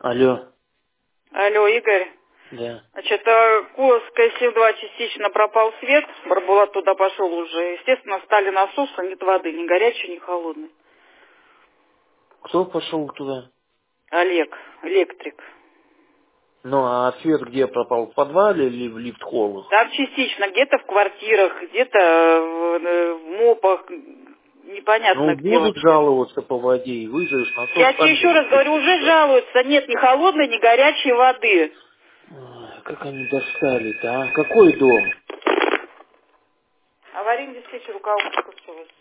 Алло. Алло, Игорь. Да. Значит, Курская 7-2 частично пропал свет, Барбулат туда пошел уже. Естественно, стали насосы, нет воды, ни горячей, ни холодной. Кто пошел туда? Олег, электрик. Ну, а свет где пропал? В подвале или в лифт-холлах? Там частично, где-то в квартирах, где-то в мопах, непонятно Ну, где будут вообще. жаловаться по воде, и вызовешь насос, Я тебе сами еще раз говорю, электрики уже туда. жалуются, нет ни холодной, ни горячей воды. Ой, как они достали-то, а? Какой дом? Аварийный диспетчер руководства.